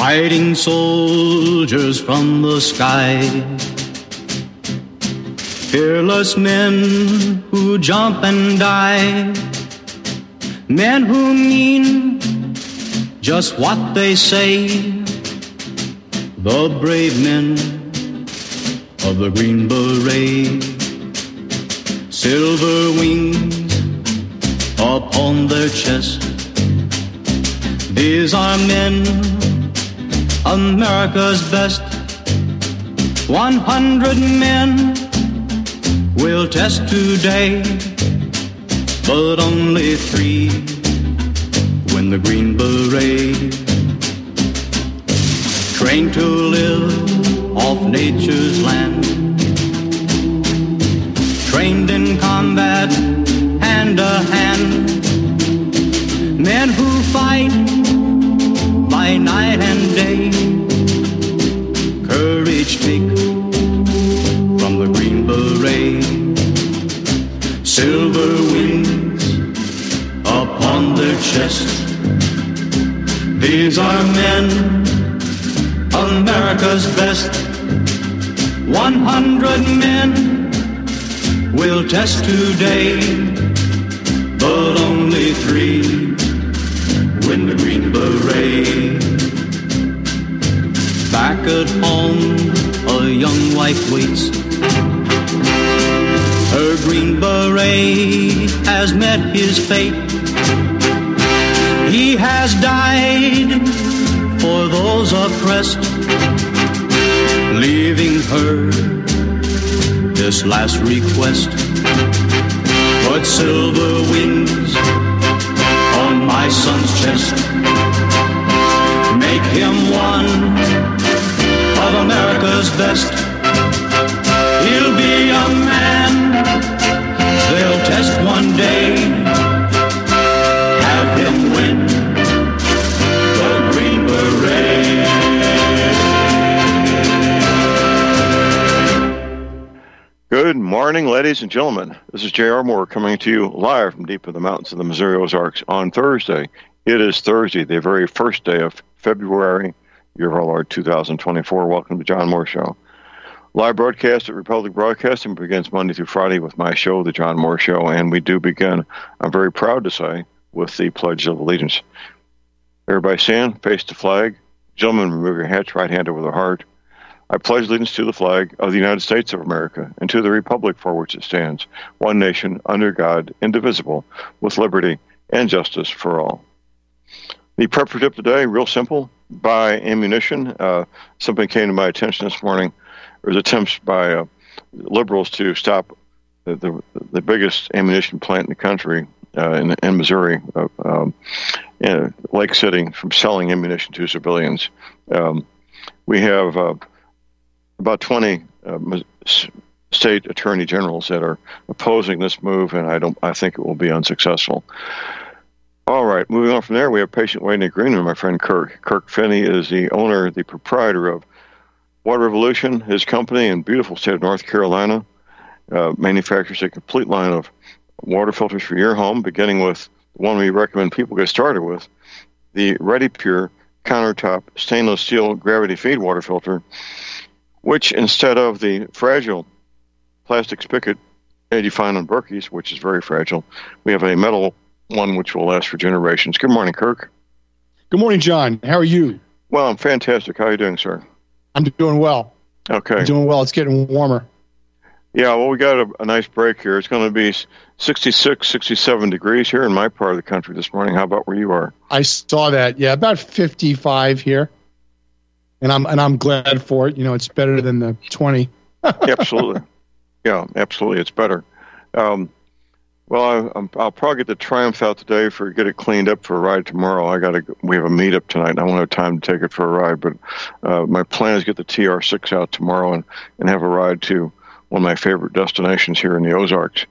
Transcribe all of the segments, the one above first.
Fighting soldiers from the sky, fearless men who jump and die, men who mean just what they say, the brave men of the Green Beret. Silver wings upon their chest, these are men, America's best. 100 men will test today, but only 3 win the Green Beret. Trained to live off nature's land, trained in combat hand to hand, men who fight by night and day, courage take from the Green Beret. Silver wings upon their chest, these are men, America's best. 100 men will test today, but only 3 win the Green Beret. Back at home, a young wife waits. Her Green Beret has met his fate. He has died for those oppressed, leaving her this last request. Put silver wings on my son's chest, make him one of America's best. He'll be a man they'll test one day, have him win the Green Beret. Good morning, ladies and gentlemen. This is J.R. Moore coming to you live from deep in the mountains of the Missouri Ozarks on Thursday. It is Thursday, the very first day of February, year of our Lord 2024. Welcome to John Moore Show. Live broadcast at Republic Broadcasting begins Monday through Friday with my show, The John Moore Show, and we do begin, I'm very proud to say, with the Pledge of Allegiance. Everybody stand, face the flag. Gentlemen, remove your hats, right hand over the heart. I pledge allegiance to the flag of the United States of America and to the republic for which it stands, one nation, under God, indivisible, with liberty and justice for all. The prep for tip today, real simple, buy ammunition. Something came to my attention this morning. There was attempts by liberals to stop the biggest ammunition plant in the country in Missouri, in Lake City, from selling ammunition to civilians. We have about 20 state attorney generals that are opposing this move, and I think it will be unsuccessful. All right, moving on from there, we have patient waiting in the green room, my friend Kirk. Kirk Finney is the owner, the proprietor of Water Revolution. His company in beautiful state of North Carolina manufactures a complete line of water filters for your home, beginning with the one we recommend people get started with, the Ready Pure countertop stainless steel gravity feed water filter, which instead of the fragile plastic spigot that you find on Berkey's, which is very fragile, we have a metal one which will last for generations. Good morning, Kirk. Good morning, John. How are you? Well, I'm fantastic. How are you doing, sir? I'm doing well. Okay. I'm doing well. It's getting warmer. Yeah, well, we got a nice break here. It's going to be 66, 67 degrees here in my part of the country this morning. How about where you are? I saw that. Yeah, about 55 here. And I'm glad for it. You know, it's better than the 20. Absolutely. Yeah, absolutely. It's better. Well, I'll probably get the Triumph out today get it cleaned up for a ride tomorrow. We have a meetup tonight, and I won't have time to take it for a ride. But my plan is to get the TR6 out tomorrow and have a ride to one of my favorite destinations here in the Ozarks.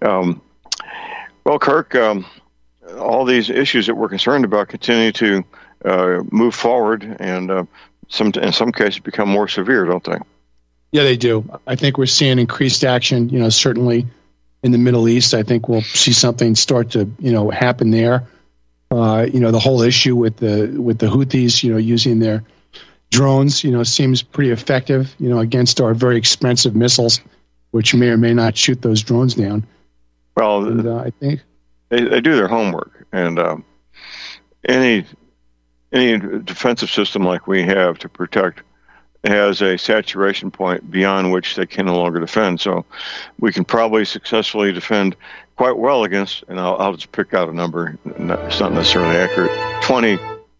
Well, Kirk, all these issues that we're concerned about continue to move forward, and in some cases become more severe, don't they? Yeah, they do. I think we're seeing increased action. You know, certainly in the Middle East, I think we'll see something start to, happen there. The whole issue with the Houthis, using their drones, seems pretty effective, against our very expensive missiles, which may or may not shoot those drones down. Well, and, I think they do their homework, and any defensive system like we have to protect has a saturation point beyond which they can no longer defend. So we can probably successfully defend quite well against, and I'll just pick out a number. It's not necessarily accurate. 20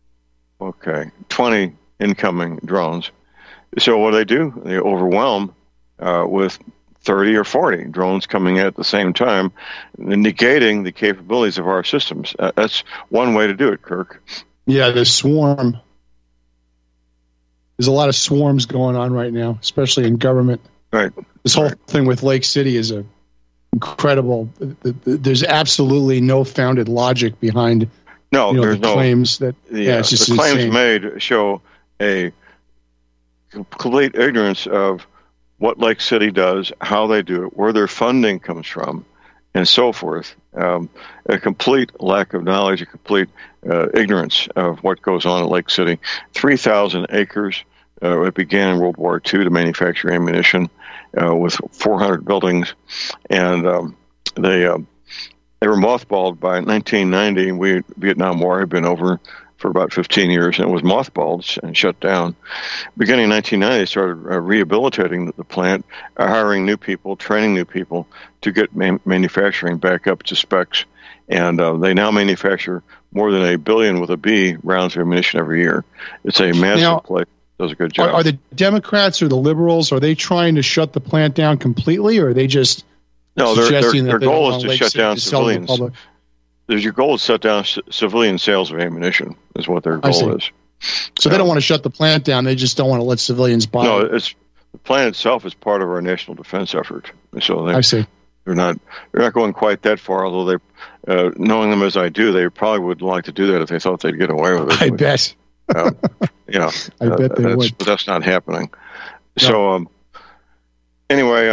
incoming drones. So what do? They overwhelm with 30 or 40 drones coming in at the same time, negating the capabilities of our systems. That's one way to do it, Kirk. Yeah, the swarm. There's a lot of swarms going on right now, especially in government. Right. This whole thing with Lake City is incredible. There's absolutely no founded logic behind there's the claims that it's just the claims made show a complete ignorance of what Lake City does, how they do it, where their funding comes from, and so forth. A complete lack of knowledge, a complete ignorance of what goes on at Lake City. 3,000 acres. It began in World War II to manufacture ammunition with 400 buildings, and they were mothballed by 1990. Vietnam War had been over for about 15 years, and it was mothballed and shut down. Beginning in 1990, they started rehabilitating the plant, hiring new people, training new people to get manufacturing back up to specs. And they now manufacture more than 1 billion with a B rounds of ammunition every year. It's a massive place. Does a good job. Are the Democrats or the liberals, are they trying to shut the plant down completely, or are they just suggesting their that goal is to shut down civilians? Your goal is to shut down civilian sales of ammunition, is what their goal is. So they don't want to shut the plant down. They just don't want to let civilians buy it. No, the plant itself is part of our national defense effort. So I see. They're not going quite that far, although they, knowing them as I do, they probably would like to do that if they thought they'd get away with it. I bet. I bet they would. But that's not happening. No. So anyway,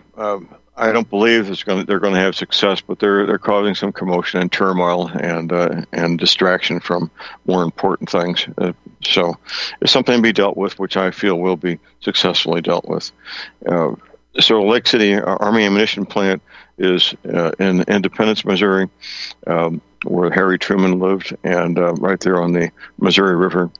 I don't believe they're going to have success, but they're causing some commotion and turmoil and distraction from more important things. So it's something to be dealt with, which I feel will be successfully dealt with. So Lake City Army Ammunition Plant is in Independence, Missouri, where Harry Truman lived, and right there on the Missouri River.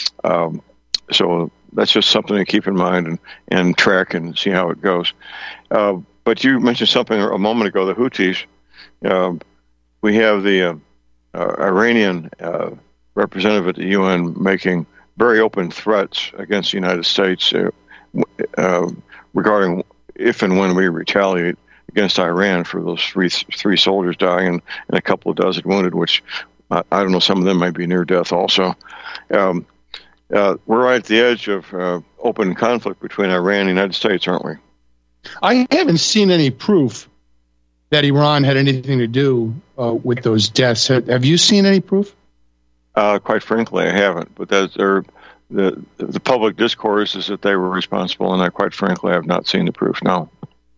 So that's just something to keep in mind and track and see how it goes. But you mentioned something a moment ago, the Houthis. We have the Iranian representative at the UN making very open threats against the United States regarding if and when we retaliate against Iran for those three soldiers dying and a couple of dozen wounded, which I don't know, some of them might be near death also. We're right at the edge of open conflict between Iran and the United States, aren't we? I haven't seen any proof that Iran had anything to do with those deaths. Have you seen any proof? Quite frankly, I haven't. But the public discourse is that they were responsible, and I quite frankly have not seen the proof. No.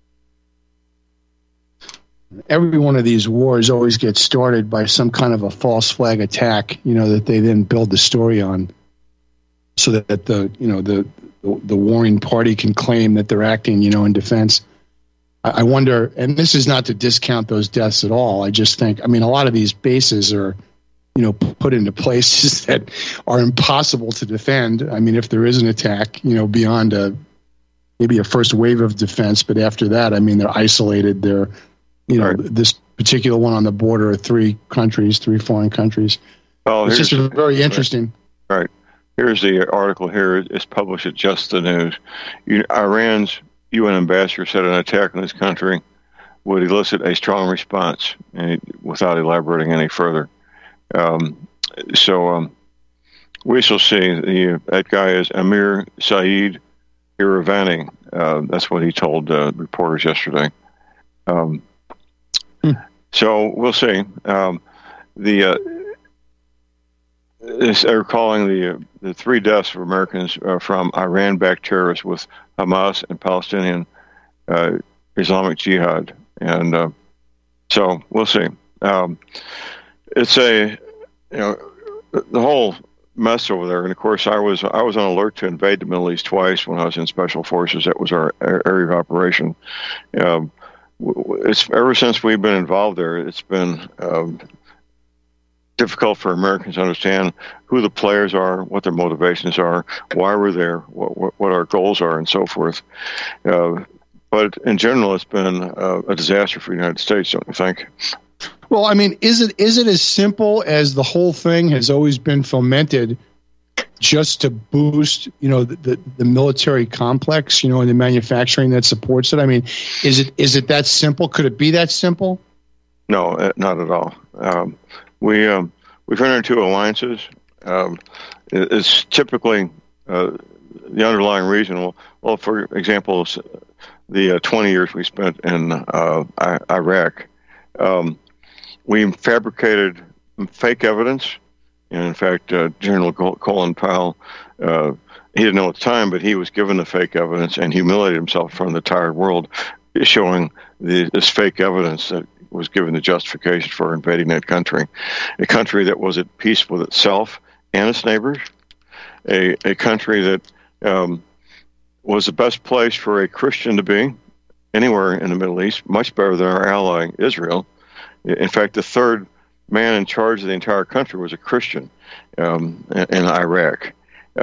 Every one of these wars always gets started by some kind of a false flag attack, that they then build the story on, so that the warring party can claim that they're acting, in defense. I wonder, and this is not to discount those deaths at all. I just think, a lot of these bases are, put into places that are impossible to defend. If there is an attack, beyond maybe a first wave of defense, but after that, they're isolated. They're, right. This particular one on the border of three foreign countries. Well, it's just very interesting. Right. Here's the article here. It's published at Just the News. Iran's UN ambassador said an attack on his country would elicit a strong response, without elaborating any further. So we shall see. That guy is Amir Saeed Iravani. That's what he told reporters yesterday. So we'll see. They're calling the 3 deaths of Americans from Iran-backed terrorists with Hamas and Palestinian Islamic Jihad, and so we'll see. It's the whole mess over there. And of course, I was on alert to invade the Middle East twice when I was in Special Forces. That was our area of operation. It's ever since we've been involved there, it's been difficult for Americans to understand who the players are, what their motivations are, why we're there, what our goals are, and so forth. But in general, it's been a disaster for the United States, don't you think? Well, I mean, is it as simple as the whole thing has always been fomented just to boost, the military complex, and the manufacturing that supports it? I mean, is it that simple? Could it be that simple? No, not at all. We've entered into alliances. It's typically the underlying reason. Well, for example, the 20 years we spent in Iraq, we fabricated fake evidence. And in fact, General Colin Powell, he didn't know at the time, but he was given the fake evidence and humiliated himself in front of the entire world, showing this fake evidence that was given the justification for invading that country, a country that was at peace with itself and its neighbors, a country that was the best place for a Christian to be anywhere in the Middle East, much better than our ally Israel. In fact, the third man in charge of the entire country was a Christian in Iraq.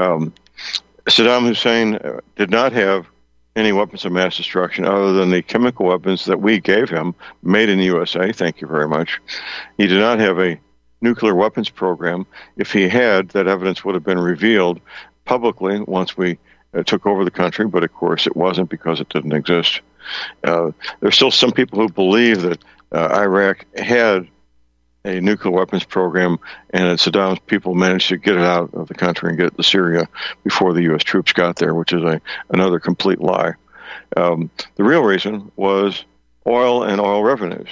Saddam Hussein did not have any weapons of mass destruction other than the chemical weapons that we gave him, made in the USA. Thank you very much. He did not have a nuclear weapons program. If he had, that evidence would have been revealed publicly once we took over the country, but of course it wasn't because it didn't exist. There's still some people who believe that Iraq had a nuclear weapons program, and that Saddam's people managed to get it out of the country and get it to Syria before the U.S. troops got there, which is another complete lie. The real reason was oil and oil revenues.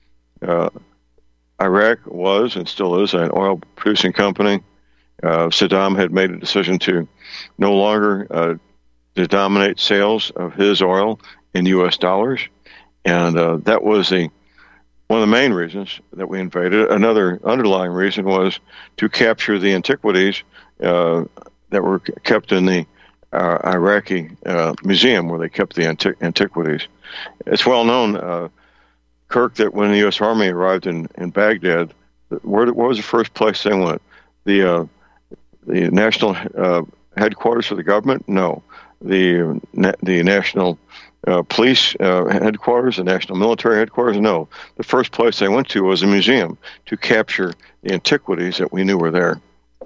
Iraq was and still is an oil-producing company. Saddam had made a decision to no longer denominate sales of his oil in U.S. dollars, and that was one of the main reasons that we invaded. Another underlying reason was to capture the antiquities that were kept in the Iraqi museum, where they kept the antiquities. It's well known, Kirk, that when the U.S. Army arrived in Baghdad, what was the first place they went? The national headquarters for the government? No. The national police headquarters, the national military headquarters? No. The first place they went to was a museum to capture the antiquities that we knew were there.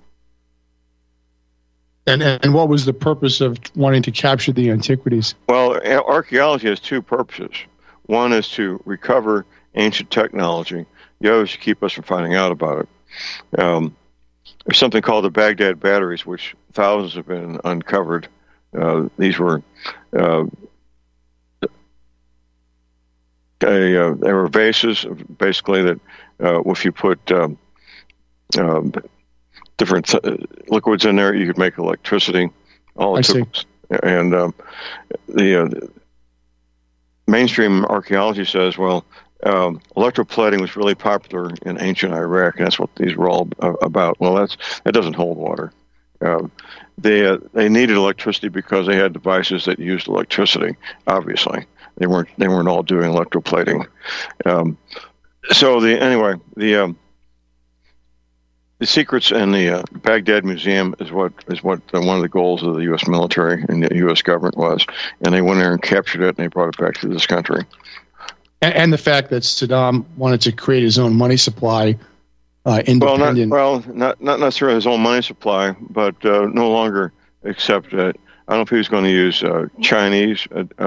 And what was the purpose of wanting to capture the antiquities? Well, archaeology has two purposes. One is to recover ancient technology. The other is to keep us from finding out about it. There's something called the Baghdad batteries, which thousands have been uncovered. These were they were vases, basically, that if you put different liquids in there, you could make electricity. And the mainstream archaeology says, well, electroplating was really popular in ancient Iraq, and that's what these were all about. Well, that doesn't hold water. They needed electricity because they had devices that used electricity. Obviously, they weren't all doing electroplating. The secrets in the Baghdad Museum is what one of the goals of the U.S. military and the U.S. government was, and they went there and captured it, and they brought it back to this country. And the fact that Saddam wanted to create his own money supply, independent. Not necessarily his own money supply, but no longer accept it. I don't know if he was going to use Chinese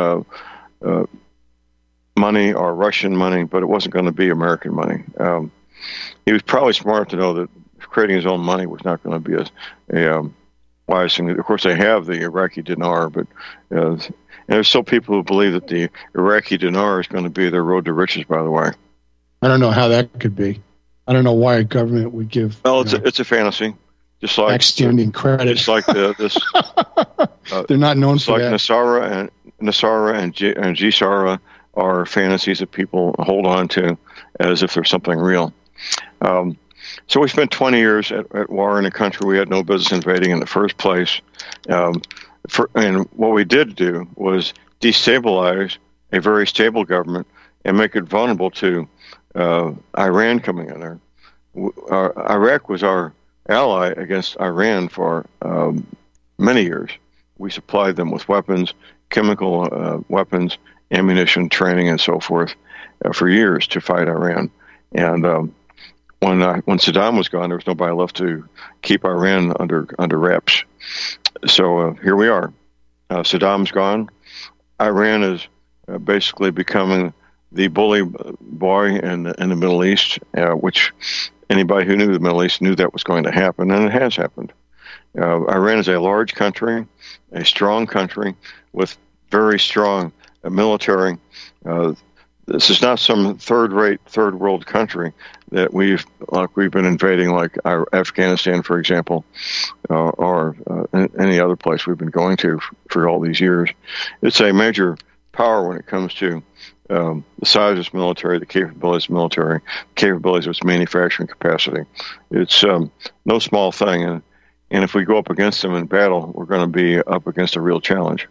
money or Russian money, but it wasn't going to be American money. He was probably smart to know that creating his own money was not going to be a wise thing. Of course, they have the Iraqi dinar, but and there's still people who believe that the Iraqi dinar is going to be their road to riches, by the way. I don't know how that could be. I don't know why a government would give. Well, it's a fantasy. Just like extending credit. Just like this. They're not known for that. Nasara and Gisara are fantasies that people hold on to as if there's something real. So we spent 20 years at war in a country we had no business invading in the first place. And what we did do was destabilize a very stable government and make it vulnerable to Iran coming in there. Iraq was our ally against Iran for many years. We supplied them with weapons, chemical weapons, ammunition, training, and so forth for years to fight Iran. And when Saddam was gone, there was nobody left to keep Iran under wraps. So here we are. Saddam's gone. Iran is basically becoming the bully boy in the Middle East, which anybody who knew the Middle East knew that was going to happen, and it has happened. Iran is a large country, a strong country with very strong military. This is not some third-rate, third-world country that we've been invading, like Afghanistan, for example, or any other place we've been going to for all these years. It's a major power when it comes to the size of its military, the capabilities of its military, capabilities of its manufacturing capacity. It's no small thing, and if we go up against them in battle, we're going to be up against a real challenge.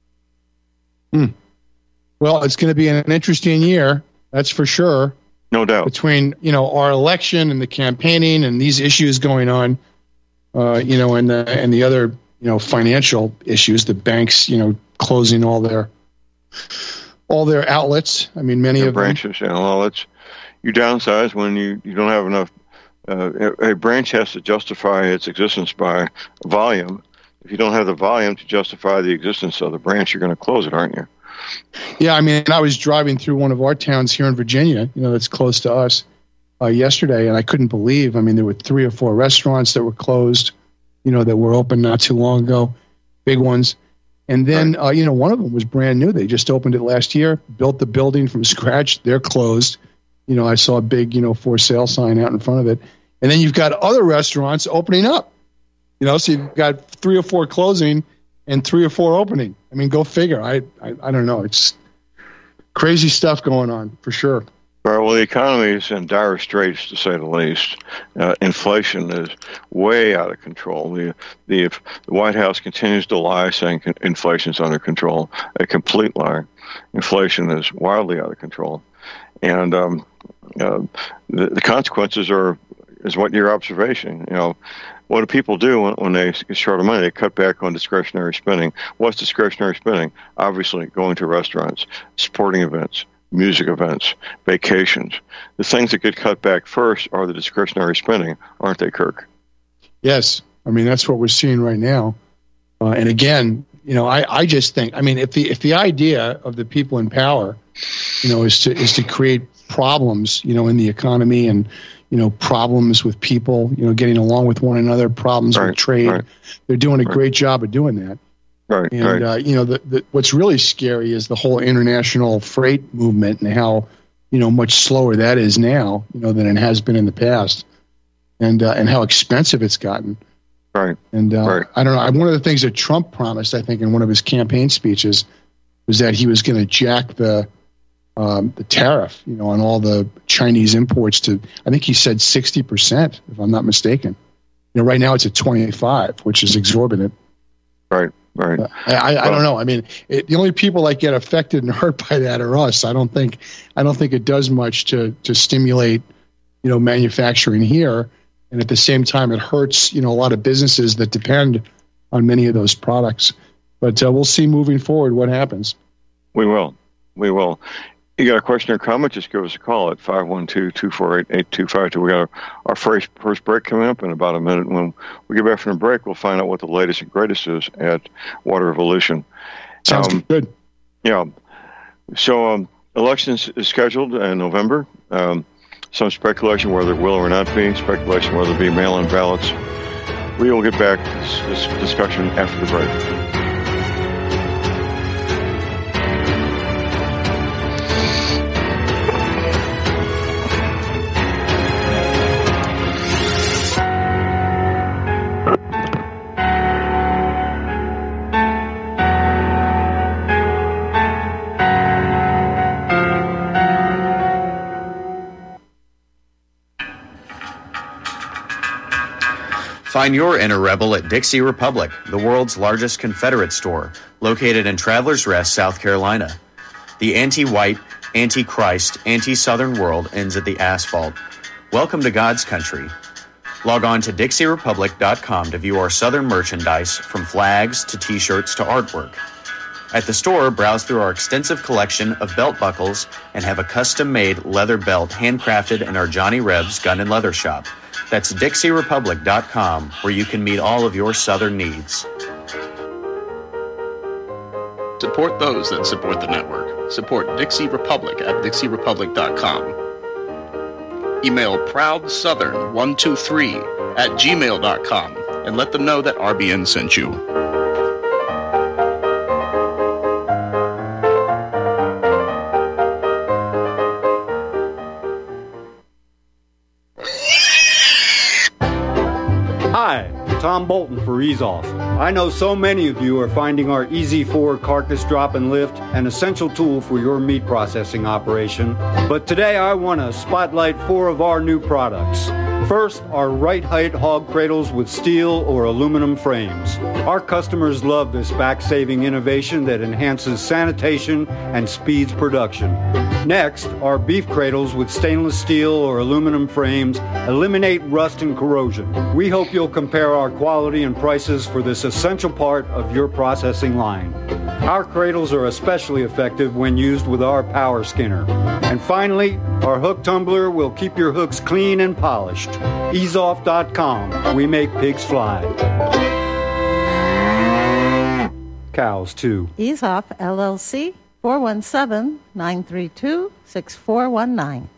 Well, it's going to be an interesting year, that's for sure. No doubt. Between our election and the campaigning and these issues going on, and the other financial issues, the banks closing all their outlets. I mean, many of branches. You downsize when you don't have enough. A branch has to justify its existence by volume. If you don't have the volume to justify the existence of the branch, you're going to close it, aren't you? Yeah, I mean, I was driving through one of our towns here in Virginia, that's close to us, yesterday, and I couldn't believe. I mean, there were 3 or 4 restaurants that were closed, that were open not too long ago, big ones. And then, right. One of them was brand new. They just opened it last year, built the building from scratch. They're closed. I saw a big, for sale sign out in front of it. And then you've got other restaurants opening up, so you've got 3 or 4 closing and 3 or 4 opening. I mean, go figure. I don't know. It's crazy stuff going on for sure. Well, the economy is in dire straits, to say the least. Inflation is way out of control. The White House continues to lie, saying inflation is under control. A complete lie. Inflation is wildly out of control, and the consequences is what your observation. What do people do when they get short of money? They cut back on discretionary spending. What's discretionary spending? Obviously, going to restaurants, sporting events, music events, vacations. The things that get cut back first are the discretionary spending, aren't they, Kirk? Yes. I mean, that's what we're seeing right now. And again, I just think, I mean, if the idea of the people in power, is to create problems, in the economy and, problems with people, getting along with one another, problems with trade. Right. They're doing a great job of doing that. Right. And, what's really scary is the whole international freight movement and how, much slower that is now, than it has been in the past, and how expensive it's gotten. Right. And right. I don't know. One of the things that Trump promised, I think, in one of his campaign speeches was that he was going to jack the tariff, on all the Chinese imports to, I think he said 60%, if I'm not mistaken. Right now it's at 25%, which is exorbitant. Right. I don't know. I mean, the only people that get affected and hurt by that are us. I don't think it does much to stimulate, manufacturing here. And at the same time, it hurts, a lot of businesses that depend on many of those products. But we'll see moving forward what happens. We will. You got a question or comment, just give us a call at 512-248-8252. We got our first break coming up in about a minute. When we get back from the break, we'll find out what the latest and greatest is at Water Revolution. Sounds good. Yeah. So elections is scheduled in November. Some speculation whether it will or not be, speculation whether it be mail-in ballots. We will get back to this discussion after the break. Find your inner rebel at Dixie Republic, the world's largest Confederate store, located in Travelers Rest, South Carolina. The anti-white, anti-Christ, anti-Southern world ends at the asphalt. Welcome to God's country. Log on to DixieRepublic.com to view our Southern merchandise, from flags to T-shirts to artwork. At the store, browse through our extensive collection of belt buckles and have a custom-made leather belt handcrafted in our Johnny Rebs Gun and Leather Shop. That's DixieRepublic.com, where you can meet all of your Southern needs. Support those that support the network. Support Dixie Republic at DixieRepublic.com. Email ProudSouthern123@gmail.com and let them know that RBN sent you. Hi, Tom Bolton for Ease Off. I know so many of you are finding our Easy 4 carcass drop and lift an essential tool for your meat processing operation. But today I want to spotlight 4 of our new products. First, our right height hog cradles with steel or aluminum frames. Our customers love this back-saving innovation that enhances sanitation and speeds production. Next, our beef cradles with stainless steel or aluminum frames eliminate rust and corrosion. We hope you'll compare our quality and prices for this essential part of your processing line. Our cradles are especially effective when used with our power skinner. And finally, our hook tumbler will keep your hooks clean and polished. EaseOff.com. We make pigs fly. Cows, too. Ease Off, LLC, 417-932-6419.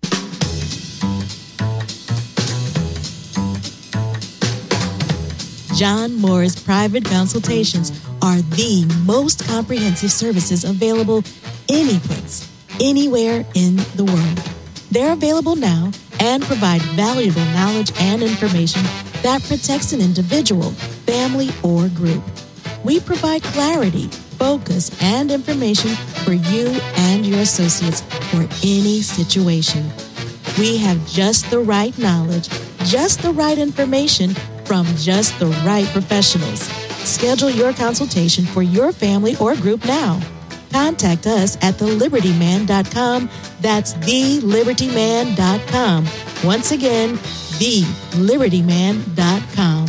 John Moore's private consultations are the most comprehensive services available anyplace, anywhere in the world. They're available now and provide valuable knowledge and information that protects an individual, family, or group. We provide clarity, focus, and information for you and your associates for any situation. We have just the right knowledge, just the right information from just the right professionals. Schedule your consultation for your family or group now. Contact us at thelibertyman.com. That's thelibertyman.com. Once again, thelibertyman.com.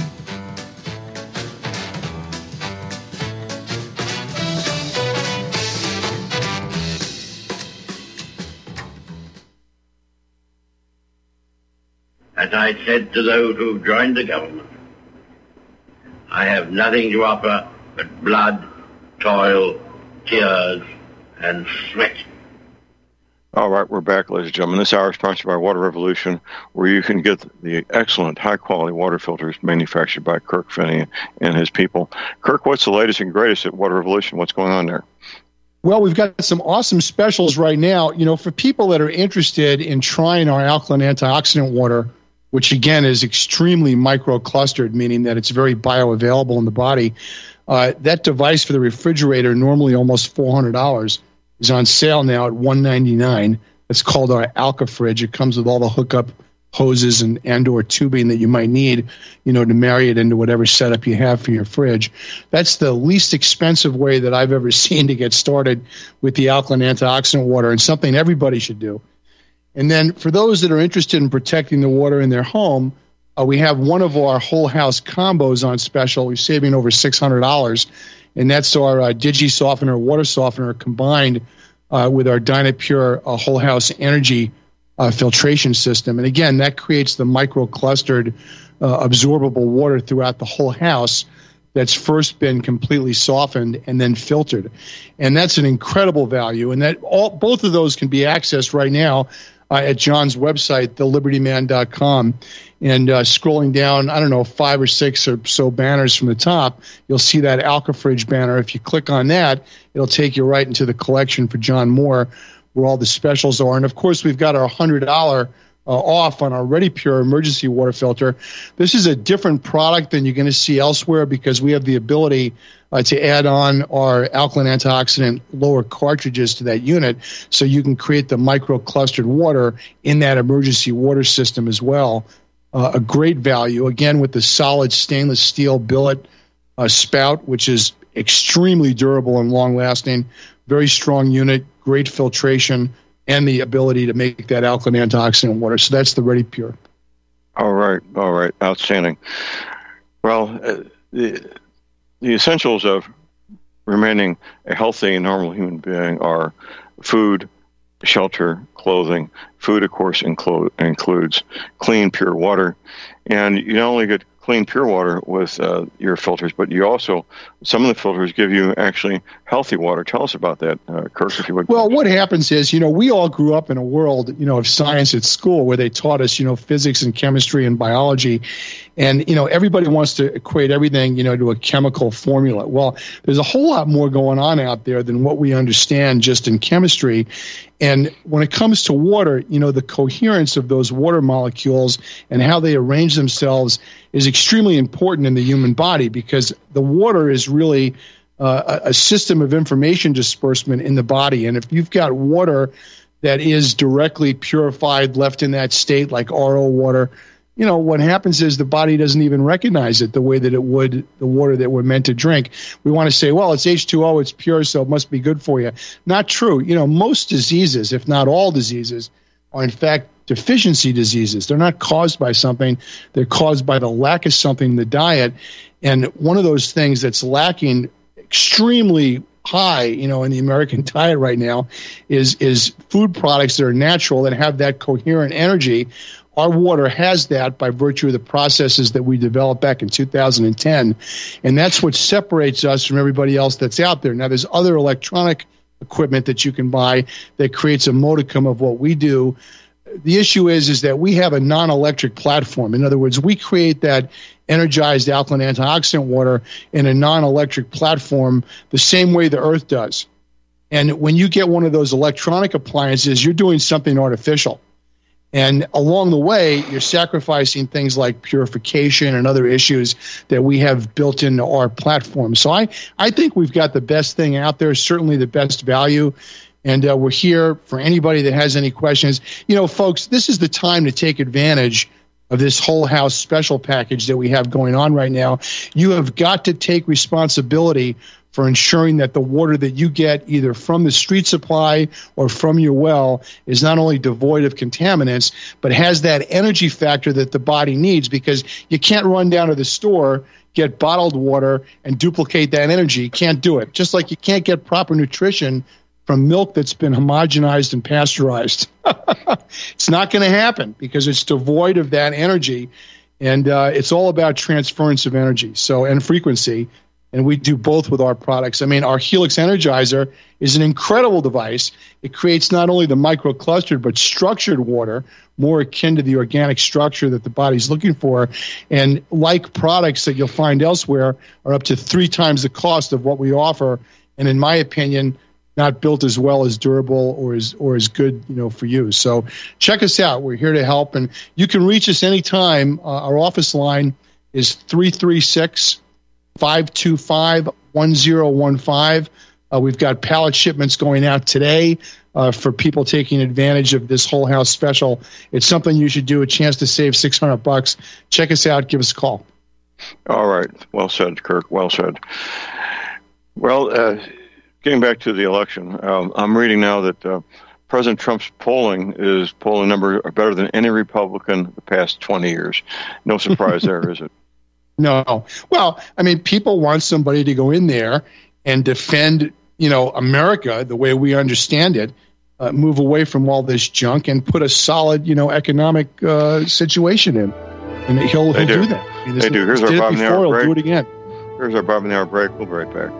As I said to those who joined the government, I have nothing to offer but blood, toil, tears, and sweat. All right, we're back, ladies and gentlemen. This hour is sponsored by Water Revolution, where you can get the excellent, high-quality water filters manufactured by Kirk Finney and his people. Kirk, what's the latest and greatest at Water Revolution? What's going on there? Well, we've got some awesome specials right now. You know, for people that are interested in trying our alkaline antioxidant water, which again is extremely microclustered, meaning that it's very bioavailable in the body. That device for the refrigerator, normally almost $400, is on sale now at $199. It's called our Alka Fridge. It comes with all the hookup hoses and or tubing that you might need, you know, to marry it into whatever setup you have for your fridge. That's the least expensive way that I've ever seen to get started with the alkaline antioxidant water, and something everybody should do. And then for those that are interested in protecting the water in their home, we have one of our whole house combos on special. We're saving over $600, and that's our Digi-Softener water softener combined with our Dynapure whole house energy filtration system. And again, that creates the microclustered absorbable water throughout the whole house that's first been completely softened and then filtered. And that's an incredible value. And that both of those can be accessed right now at John's website, thelibertyman.com. And scrolling down, 5 or 6 or so banners from the top, you'll see that Alka Fridge banner. If you click on that, it'll take you right into the collection for John Moore, where all the specials are. And, of course, we've got our $100 off on our Ready Pure emergency water filter. This is a different product than you're going to see elsewhere because we have the ability to add on our alkaline antioxidant lower cartridges to that unit, so you can create the microclustered water in that emergency water system as well. a great value, again, with the solid stainless steel billet spout, which is extremely durable and long-lasting, very strong unit, great filtration, and the ability to make that alkaline antioxidant water. So that's the Ready Pure. All right. Outstanding. Well, the essentials of remaining a healthy and normal human being are food, shelter, clothing. Food, of course, includes clean, pure water. And you not only get clean, pure water with your filters, but you also, some of the filters give you actually healthy water. Tell us about that, Kirk, if you would. Well, what happens is, we all grew up in a world, of science at school where they taught us, physics and chemistry and biology. And, everybody wants to equate everything, to a chemical formula. Well, there's a whole lot more going on out there than what we understand just in chemistry. And when it comes to water, the coherence of those water molecules and how they arrange themselves is extremely important in the human body, because the water is really a system of information disbursement in the body. And if you've got water that is directly purified, left in that state like RO water, what happens is the body doesn't even recognize it the way that it would the water that we're meant to drink. We want to say, well, it's H2O, it's pure, so it must be good for you. Not true. Most diseases, if not all diseases, are in fact deficiency diseases. They're not caused by something. They're caused by the lack of something in the diet. And one of those things that's lacking extremely high, in the American diet right now is food products that are natural, that have that coherent energy. Our water has that by virtue of the processes that we developed back in 2010. And that's what separates us from everybody else that's out there. Now, there's other electronic equipment that you can buy that creates a modicum of what we do. The issue is that we have a non-electric platform. In other words, we create that energized alkaline antioxidant water in a non-electric platform the same way the Earth does. And when you get one of those electronic appliances, you're doing something artificial. And along the way, you're sacrificing things like purification and other issues that we have built into our platform. So I think we've got the best thing out there, certainly the best value. And we're here for anybody that has any questions. Folks, this is the time to take advantage of this whole house special package that we have going on right now. You have got to take responsibility for ensuring that the water that you get either from the street supply or from your well is not only devoid of contaminants, but has that energy factor that the body needs, because you can't run down to the store, get bottled water, and duplicate that energy. You can't do it. Just like you can't get proper nutrition from milk that's been homogenized and pasteurized. It's not going to happen because it's devoid of that energy. And it's all about transference of energy and frequency. And we do both with our products. I mean, our Helix Energizer is an incredible device. It creates not only the microclustered, but structured water, more akin to the organic structure that the body's looking for. And like products that you'll find elsewhere are up to 3 times the cost of what we offer. And in my opinion, not built as well, as durable, or as good, for you. So check us out. We're here to help. And you can reach us anytime. Our office line is 336-525-1015. We've got pallet shipments going out today for people taking advantage of this whole house special. It's something you should do, a chance to save $600. Check us out. Give us a call. All right. Well said, Kirk. Well said. Well, getting back to the election, I'm reading now that President Trump's polling number are better than any Republican the past 20 years. No surprise there, is it? No. Well, I mean, people want somebody to go in there and defend, America the way we understand it, move away from all this junk and put a solid, economic situation in. And he'll do that. I mean, they do. Here's our Bob and the Hour break. He'll do it again. Here's our Bob and the Hour break. We'll be right back.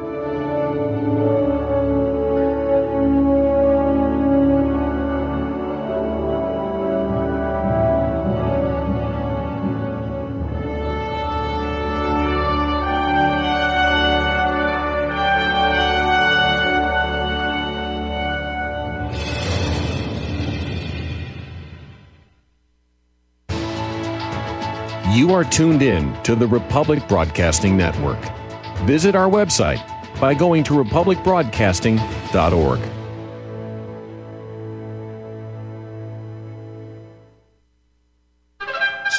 You are tuned in to the Republic Broadcasting Network. Visit our website by going to republicbroadcasting.org.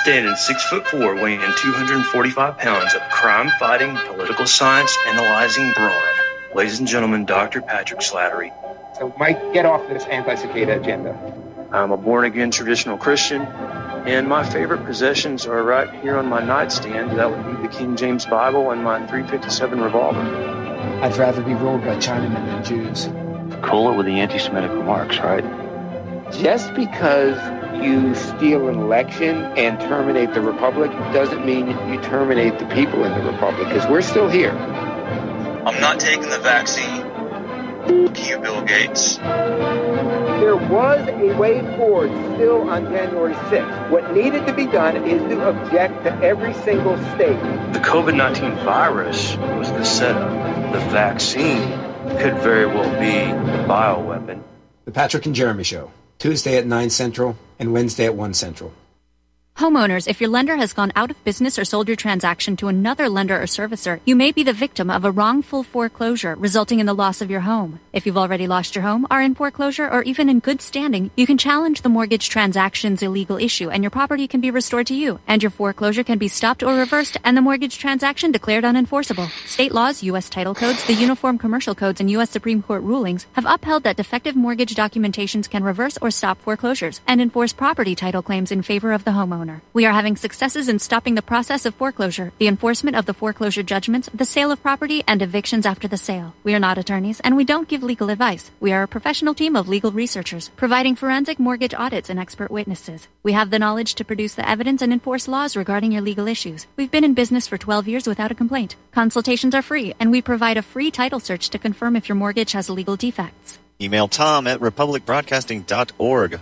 Standing 6'4", weighing 245 pounds of crime-fighting, political science analyzing brawn. Ladies and gentlemen, Dr. Patrick Slattery. So, Mike, get off this anti-cicada agenda. I'm a born-again traditional Christian, and my favorite possessions are right here on my nightstand. That would be the King James Bible and my .357 revolver. I'd rather be ruled by Chinamen than Jews. Cool it with the anti-Semitic remarks, right? Just because you steal an election and terminate the Republic doesn't mean you terminate the people in the Republic, because we're still here. I'm not taking the vaccine. F*** you, Bill Gates. There was a way forward still on January 6th. What needed to be done is to object to every single state. The COVID-19 virus was the setup. The vaccine could very well be the bioweapon. The Patrick and Jeremy Show, Tuesday at 9 Central and Wednesday at 1 Central. Homeowners, if your lender has gone out of business or sold your transaction to another lender or servicer, you may be the victim of a wrongful foreclosure, resulting in the loss of your home. If you've already lost your home, are in foreclosure, or even in good standing, you can challenge the mortgage transaction's illegal issue, and your property can be restored to you, and your foreclosure can be stopped or reversed, and the mortgage transaction declared unenforceable. State laws, U.S. title codes, the Uniform Commercial Codes, and U.S. Supreme Court rulings have upheld that defective mortgage documentations can reverse or stop foreclosures and enforce property title claims in favor of the homeowner. We are having successes in stopping the process of foreclosure, the enforcement of the foreclosure judgments, the sale of property, and evictions after the sale. We are not attorneys, and we don't give legal advice. We are a professional team of legal researchers, providing forensic mortgage audits and expert witnesses. We have the knowledge to produce the evidence and enforce laws regarding your legal issues. We've been in business for 12 years without a complaint. Consultations are free, and we provide a free title search to confirm if your mortgage has legal defects. Email Tom at republicbroadcasting.org.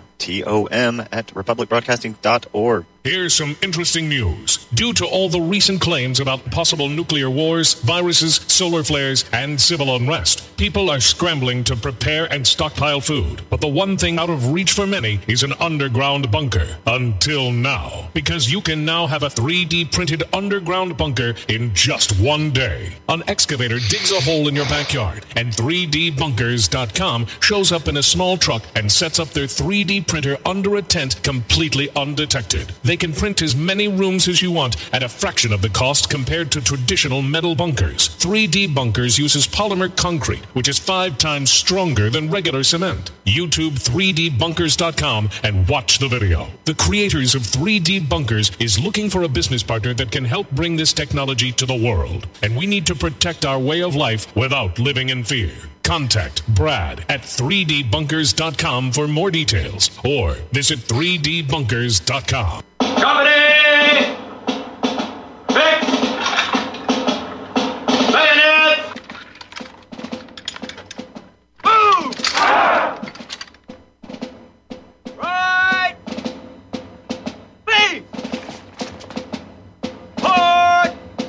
TOM@republicbroadcasting.org. Here's some interesting news. Due to all the recent claims about possible nuclear wars, viruses, solar flares, and civil unrest, people are scrambling to prepare and stockpile food. But the one thing out of reach for many is an underground bunker. Until now. Because you can now have a 3D printed underground bunker in just one day. An excavator digs a hole in your backyard, and 3dbunkers.com shows up in a small truck and sets up their 3D printer under a tent completely undetected. They can print as many rooms as you want at a fraction of the cost compared to traditional metal bunkers. 3D Bunkers uses polymer concrete, which is 5 times stronger than regular cement. YouTube 3dbunkers.com and watch the video. The creators of 3D Bunkers is looking for a business partner that can help bring this technology to the world. And we need to protect our way of life without living in fear. Contact Brad at 3dbunkers.com for more details, or visit 3dbunkers.com. Company! Fix! Bayonet! Move! Right! Please! Forward!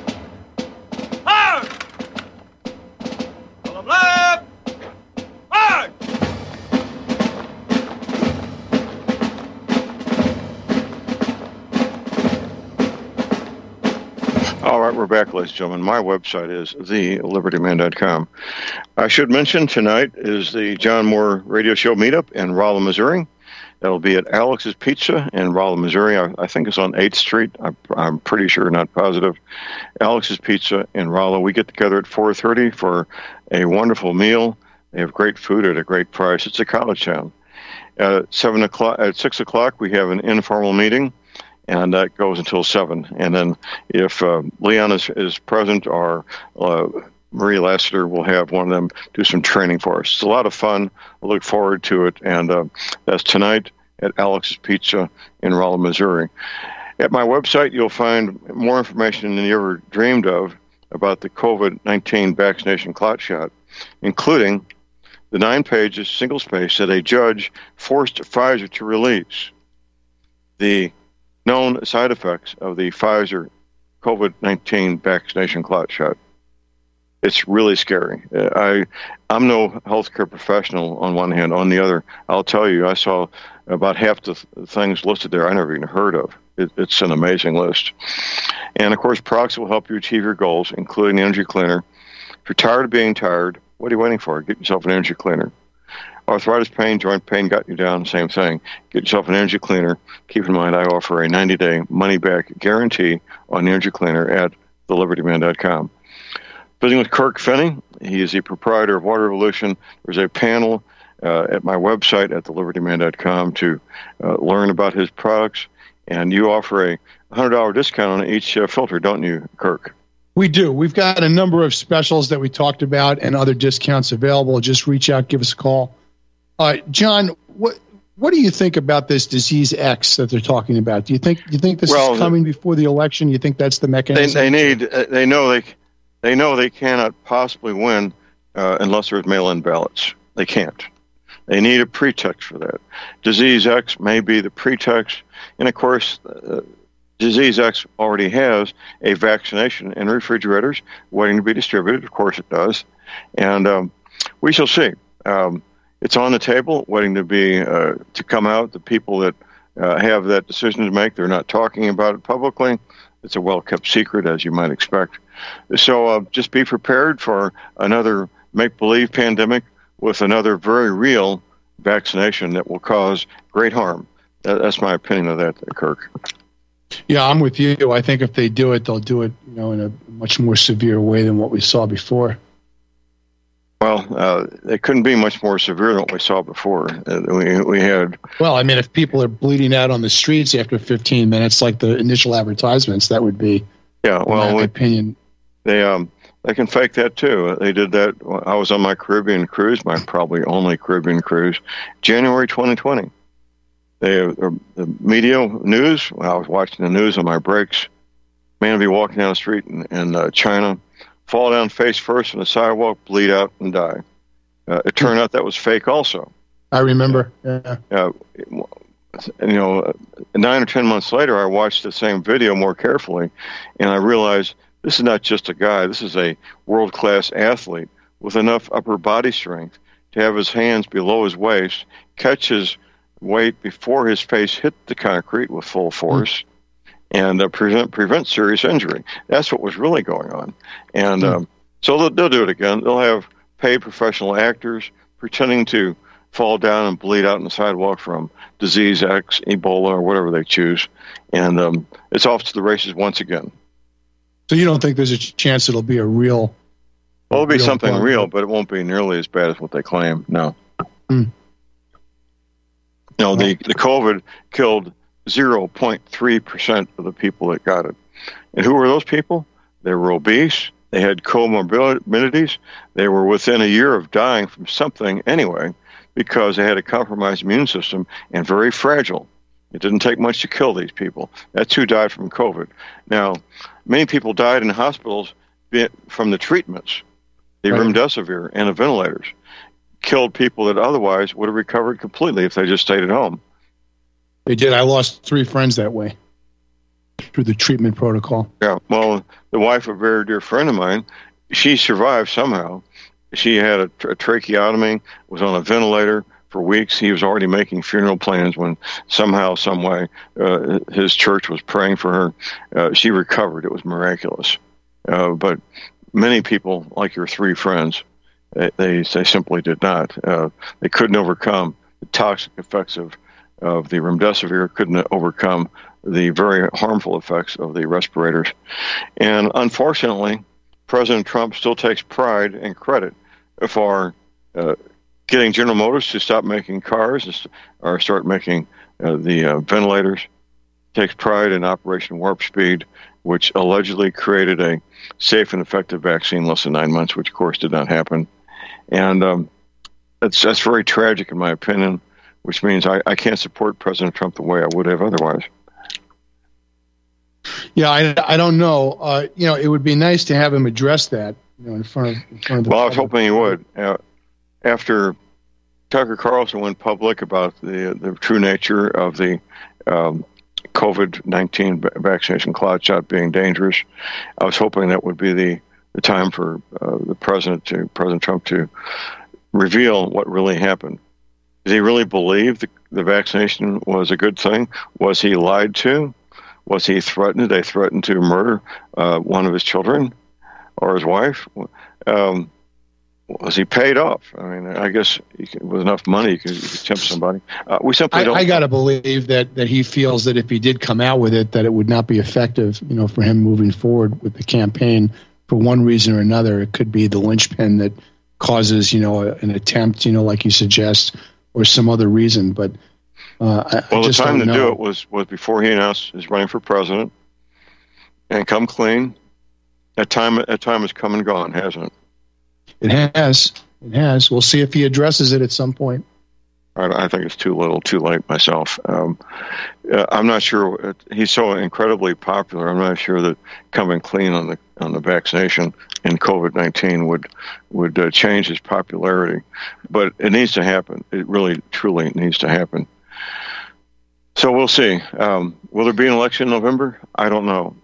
Hard! Column left! Hard! All right, we're back, ladies and gentlemen. My website is thelibertyman.com. I should mention tonight is the John Moore Radio Show meetup in Rolla, Missouri. That'll be at Alex's Pizza in Rolla, Missouri. I think it's on 8th Street. I'm pretty sure, not positive. Alex's Pizza in Rolla. We get together at 4:30 for a wonderful meal. They have great food at a great price. It's a college town. At 6 o'clock, we have an informal meeting, and that goes until 7. And then if Leon is present, or Marie Lassiter will have one of them do some training for us. It's a lot of fun. I look forward to it. And that's tonight at Alex's Pizza in Rolla, Missouri. At my website, you'll find more information than you ever dreamed of about the COVID-19 vaccination clot shot, including the 9 pages, single space, that a judge forced Pfizer to release the known side effects of the Pfizer COVID-19 vaccination clot shot. It's really scary. I'm no healthcare professional on one hand. On the other, I'll tell you, I saw about half the things listed there I never even heard of. It's an amazing list. And, of course, products will help you achieve your goals, including the energy cleaner. If you're tired of being tired, what are you waiting for? Get yourself an energy cleaner. Arthritis pain, joint pain got you down, same thing. Get yourself an energy cleaner. Keep in mind, I offer a 90-day money-back guarantee on the energy cleaner at thelibertyman.com. Visiting with Kirk Finney. He is the proprietor of Water Revolution. There's a panel at my website at thelibertyman.com to learn about his products. And you offer a $100 discount on each filter, don't you, Kirk? We do. We've got a number of specials that we talked about and other discounts available. Just reach out, give us a call. John, what do you think about this disease X that they're talking about? Do you think this is coming before the election? You think that's the mechanism? They know they cannot possibly win unless there's mail-in ballots. They can't. They need a pretext for that. Disease X may be the pretext, and of course, Disease X already has a vaccination in refrigerators waiting to be distributed. Of course, it does, and we shall see. It's on the table, waiting to come out. The people that have that decision to make, they're not talking about it publicly. It's a well-kept secret, as you might expect. So just be prepared for another make-believe pandemic with another very real vaccination that will cause great harm. That's my opinion of that, Kirk. Yeah, I'm with you. I think if they do it, they'll do it, in a much more severe way than what we saw before. Well, it couldn't be much more severe than what we saw before. We had. Well, I mean, if people are bleeding out on the streets after 15 minutes, like the initial advertisements, that would be. Yeah, well, in my opinion, they can fake that too. They did that. I was on my Caribbean cruise, my probably only Caribbean cruise, January 2020. The media news. When I was watching the news on my breaks, man would be walking down the street in China, fall down face first on the sidewalk, bleed out, and die. It turned out that was fake also. I remember. Yeah. 9 or 10 months later, I watched the same video more carefully, and I realized this is not just a guy. This is a world-class athlete with enough upper body strength to have his hands below his waist, catch his weight before his face hit the concrete with full force, and prevent serious injury. That's what was really going on. And so they'll do it again. They'll have paid professional actors pretending to fall down and bleed out on the sidewalk from disease X, Ebola, or whatever they choose. And it's off to the races once again. So you don't think there's a chance it'll be a real... Well, it'll be something real, but it won't be nearly as bad as what they claim. No. The COVID killed 0.3% of the people that got it. And who were those people? They were obese. They had comorbidities. They were within a year of dying from something anyway, because they had a compromised immune system and very fragile. It didn't take much to kill these people. That's who died from COVID. Now, many people died in hospitals from the treatments, the remdesivir and the ventilators. Killed people that otherwise would have recovered completely if they just stayed at home. They did. I lost 3 friends that way through the treatment protocol. Yeah. Well, the wife of a very dear friend of mine, she survived somehow. She had a tracheotomy, was on a ventilator for weeks. He was already making funeral plans when somehow, some way, his church was praying for her. She recovered. It was miraculous. But many people, like your 3 friends, they simply did not. They couldn't overcome the toxic effects of the remdesivir, couldn't overcome the very harmful effects of the respirators. And unfortunately, President Trump still takes pride and credit for getting General Motors to stop making cars or start making the ventilators. Takes pride in Operation Warp Speed, which allegedly created a safe and effective vaccine in less than 9 months, which of course did not happen. And that's very tragic in my opinion, which means I can't support President Trump the way I would have otherwise. Yeah, I don't know. It would be nice to have him address that in front of the Well, I was hoping he would. After Tucker Carlson went public about the true nature of the COVID-19 vaccination cloud shot being dangerous, I was hoping that would be the time for President Trump to reveal what really happened. Did he really believe the vaccination was a good thing? Was he lied to? Was he threatened? Did they threaten to murder one of his children or his wife? Was he paid off? I mean, I guess with enough money, you could tempt somebody. We simply don't. I got to believe that he feels that if he did come out with it, that it would not be effective, for him moving forward with the campaign for one reason or another. It could be the linchpin that causes, an attempt, like you suggest, or some other reason. But the time to do it was before he announced he's running for president, and come clean. That time has come and gone, hasn't it? It has. We'll see if he addresses it at some point. I think it's too little, too late myself. I'm not sure. He's so incredibly popular. I'm not sure that coming clean on the vaccination in COVID-19 would change his popularity. But it needs to happen. It really, truly needs to happen. So we'll see. Will there be an election in November? I don't know.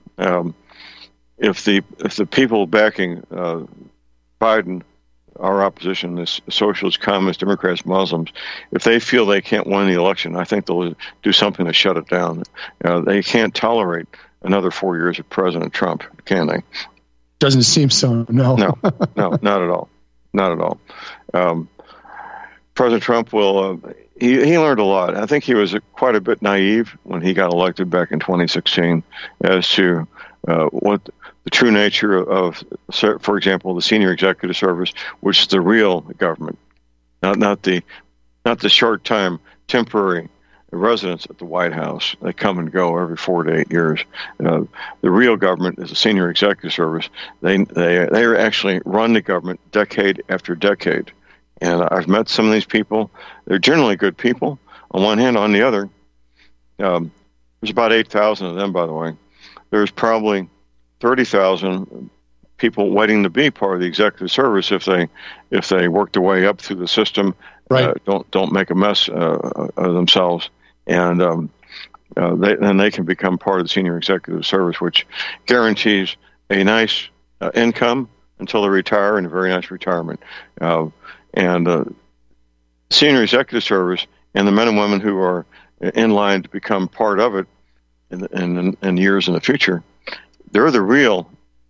If the people backing Biden, our opposition, this socialists, communists, Democrats, Muslims, if they feel they can't win the election, I think they'll do something to shut it down. They can't tolerate another 4 years of President Trump, can they? Doesn't seem so, no. No, not at all. Not at all. President Trump will... He learned a lot. I think he was quite a bit naive when he got elected back in 2016 as to what the true nature of, for example, the senior executive service, which is the real government, not the short-time temporary residents at the White House that come and go every 4 to 8 years. The real government is the senior executive service. They actually run the government decade after decade. And I've met some of these people. They're generally good people on one hand. On the other, there's about 8,000 of them, by the way. There's probably 30,000 people waiting to be part of the executive service if they work their way up through the system, right. Don't make a mess of themselves, and they can become part of the senior executive service, which guarantees a nice income until they retire and a very nice retirement. Senior executive service and the men and women who are in line to become part of it in years in the future, they're the real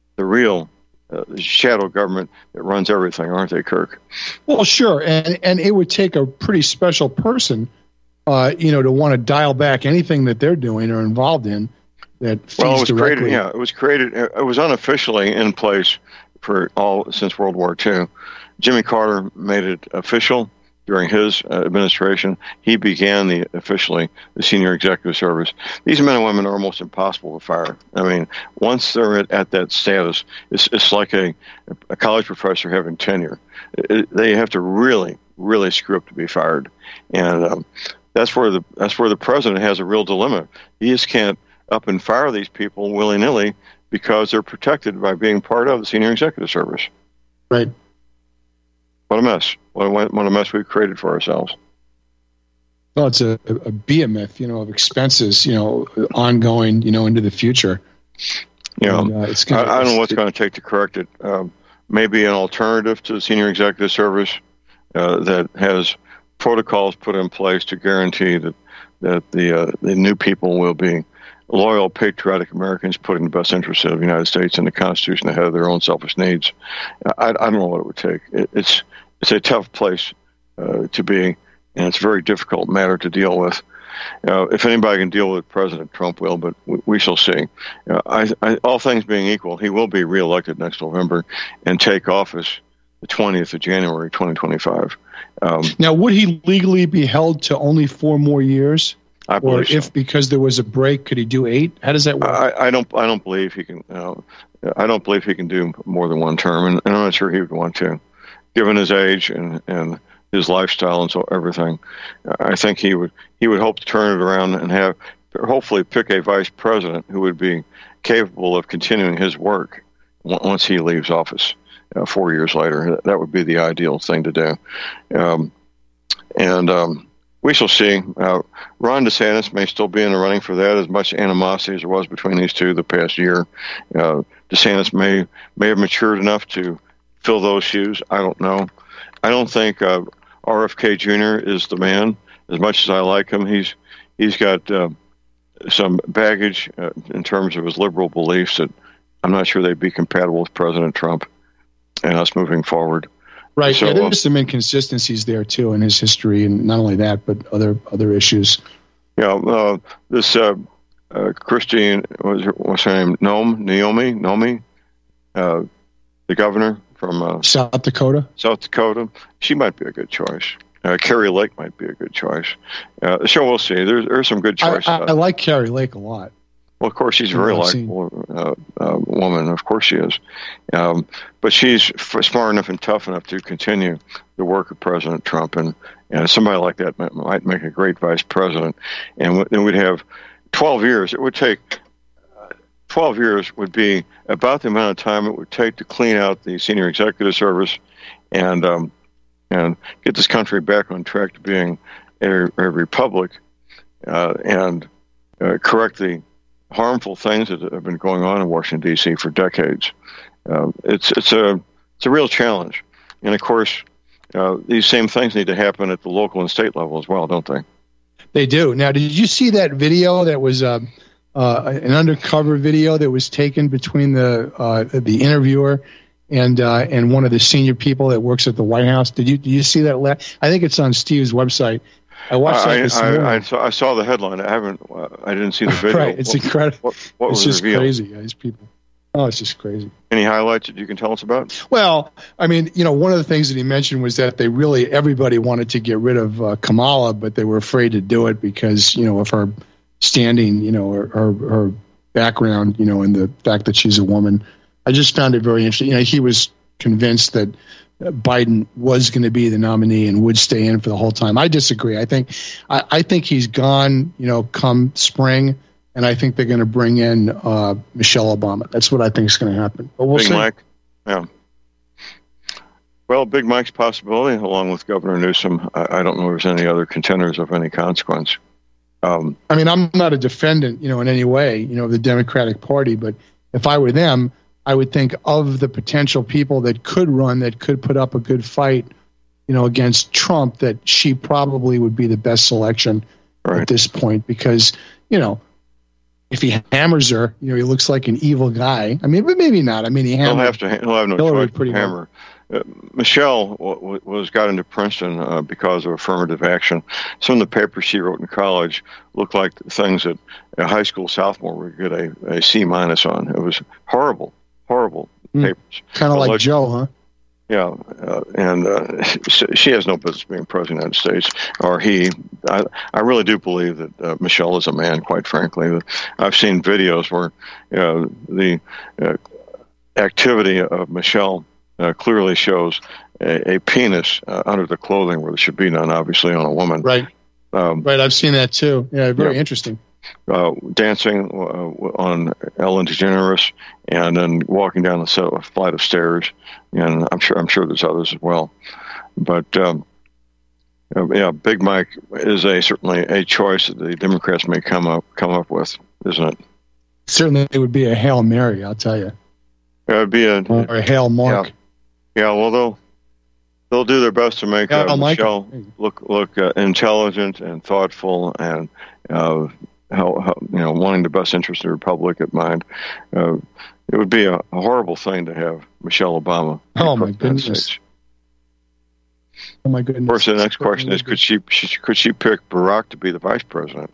shadow government that runs everything, aren't they, Kirk? Well, sure, and it would take a pretty special person, to want to dial back anything that they're doing or involved in. That feeds directly. It was created. It was unofficially in place since World War II. Jimmy Carter made it official during his administration. He began officially the senior executive service. These men and women are almost impossible to fire. I mean, once they're at that status, it's like a college professor having tenure. They have to really, really screw up to be fired, and that's where the president has a real dilemma. He just can't up and fire these people willy-nilly because they're protected by being part of the senior executive service. Right. What a mess. What a mess we've created for ourselves. Well, it's a behemoth, of expenses, ongoing, into the future. I don't know what's going to take to correct it. Maybe an alternative to the senior executive service that has protocols put in place to guarantee that the new people will be loyal, patriotic Americans putting the best interests of the United States and the Constitution ahead of their own selfish needs. I don't know what it would take. It's a tough place to be, and it's a very difficult matter to deal with. If anybody can deal with it, President Trump will, but we shall see. All things being equal, he will be reelected next November and take office the 20th of January, 2025. Now, would he legally be held to only 4 more years? I believe so. If because there was a break, could he do 8? How does that work? I don't believe he can. I don't believe he can do more than one term, and I'm not sure he would want to, given his age and his lifestyle and so everything. I think he would hope to turn it around and hopefully pick a vice president who would be capable of continuing his work once he leaves office 4 years later. That would be the ideal thing to do. We shall see. Ron DeSantis may still be in the running for that. As much animosity as there was between these two the past year, DeSantis may have matured enough to fill those shoes. I don't know. I don't think RFK Jr. is the man. As much as I like him, he's got some baggage in terms of his liberal beliefs that I'm not sure they'd be compatible with President Trump and us moving forward. Right. So, yeah, there's some inconsistencies there too in his history, and not only that, but other issues. Yeah, this Christine, what's her name? Naomi, the governor from South Dakota. She might be a good choice. Carrie Lake might be a good choice. So we'll see. There's some good choices. I like Carrie Lake a lot. Well, of course, she's a very likable woman. Of course she is. But she's smart enough and tough enough to continue the work of President Trump. And somebody like that might make a great vice president. And then we'd have 12 years. It would take 12 years would be about the amount of time it would take to clean out the senior executive service and get this country back on track to being a republic and correct the harmful things that have been going on in Washington, D.C. for decades. It's a real challenge. And, of course, these same things need to happen at the local and state level as well, don't they? They do. Now, did you see that video that was an undercover video that was taken between the interviewer and one of the senior people that works at the White House? Did you see that? I think it's on Steve's website. I watched that this morning. I saw the headline. I didn't see the video. Right, it's incredible. What it's was just revealed? crazy. These people. Oh, it's just crazy. Any highlights that you can tell us about? Well, I mean, one of the things that he mentioned was that everybody wanted to get rid of Kamala, but they were afraid to do it because, of her standing, her background, and the fact that she's a woman. I just found it very interesting. He was convinced that Biden was going to be the nominee and would stay in for the whole time. I disagree. I think he's gone, come spring, and I think they're going to bring in Michelle Obama. That's what I think is going to happen. But we'll see. Big Mike, yeah. Well, Big Mike's possibility, along with Governor Newsom. I don't know if there's any other contenders of any consequence. I mean, I'm not a defendant, in any way, of the Democratic Party, but if I were them, I would think of the potential people that could run, that could put up a good fight, against Trump, that she probably would be the best selection at this point because, if he hammers her, he looks like an evil guy. I mean, but maybe not. I mean, he'll have no choice but to hammer. Michelle got into Princeton because of affirmative action. Some of the papers she wrote in college looked like things that a high school sophomore would get a C- on. It was horrible papers. Kind of like Joe, huh? Yeah, and she has no business being president of the United States, or he. I really do believe that Michelle is a man, quite frankly. I've seen videos where the activity of Michelle clearly shows a penis under the clothing where there should be none, obviously, on a woman. Right. Right, I've seen that too. Yeah, very interesting. Dancing on Ellen DeGeneres, and then walking down a flight of stairs, and I'm sure there's others as well. But Big Mike is certainly a choice that the Democrats may come up with, isn't it? Certainly, it would be a Hail Mary, I'll tell you. It would be a Hail Mark. Yeah. Well, they'll do their best to make Michelle look intelligent and thoughtful and wanting the best interest of the Republic at mind. It would be a horrible thing to have Michelle Obama. Oh my goodness! Oh my goodness! Of course, the next question is: could she pick Barack to be the vice president?